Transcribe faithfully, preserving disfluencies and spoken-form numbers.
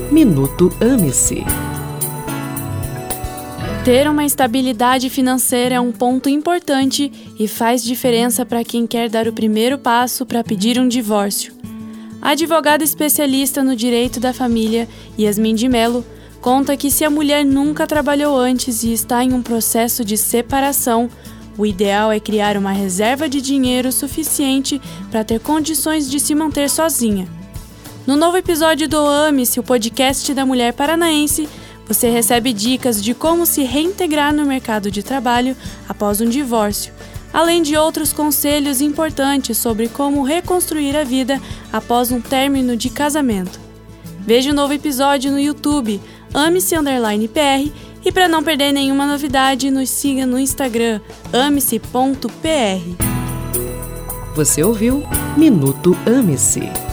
Minuto Ame-se. Ter uma estabilidade financeira é um ponto importante e faz diferença para quem quer dar o primeiro passo para pedir um divórcio. A advogada especialista no direito da família, Yasmin de Mello, conta que se a mulher nunca trabalhou antes e está em um processo de separação, o ideal é criar uma reserva de dinheiro suficiente para ter condições de se manter sozinha. No novo episódio do Ame-se, o podcast da mulher paranaense, você recebe dicas de como se reintegrar no mercado de trabalho após um divórcio, além de outros conselhos importantes sobre como reconstruir a vida após um término de casamento. Veja o novo episódio no YouTube, Ame-se underline P R, e para não perder nenhuma novidade, nos siga no Instagram, amese ponto p r. Você ouviu Minuto Ame-se.